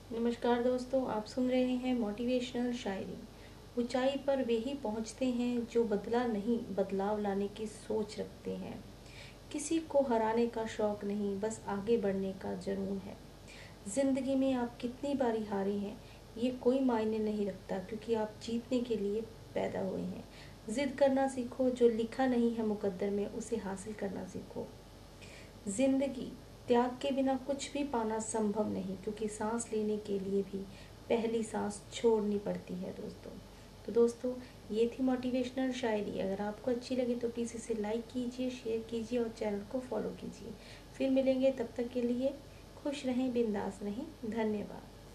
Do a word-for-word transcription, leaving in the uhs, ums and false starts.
नमस्कार दोस्तों, आप सुन रहे हैं मोटिवेशनल शायरी। ऊंचाई पर वे ही पहुंचते हैं जो बदला नहीं बदलाव लाने की सोच रखते हैं। किसी को हराने का शौक नहीं, बस आगे बढ़ने का जुनून है। जिंदगी में आप कितनी बारी हारे हैं ये कोई मायने नहीं रखता, क्योंकि आप जीतने के लिए पैदा हुए हैं। जिद करना सीखो, जो लिखा नहीं है मुकद्दर में उसे हासिल करना सीखो। जिंदगी त्याग के बिना कुछ भी पाना संभव नहीं, क्योंकि सांस लेने के लिए भी पहली सांस छोड़नी पड़ती है दोस्तों। तो दोस्तों, ये थी मोटिवेशनल शायरी। अगर आपको अच्छी लगी तो प्लीज़ इसे लाइक कीजिए, शेयर कीजिए और चैनल को फॉलो कीजिए। फिर मिलेंगे, तब तक के लिए खुश रहें, बिंदास रहें। धन्यवाद।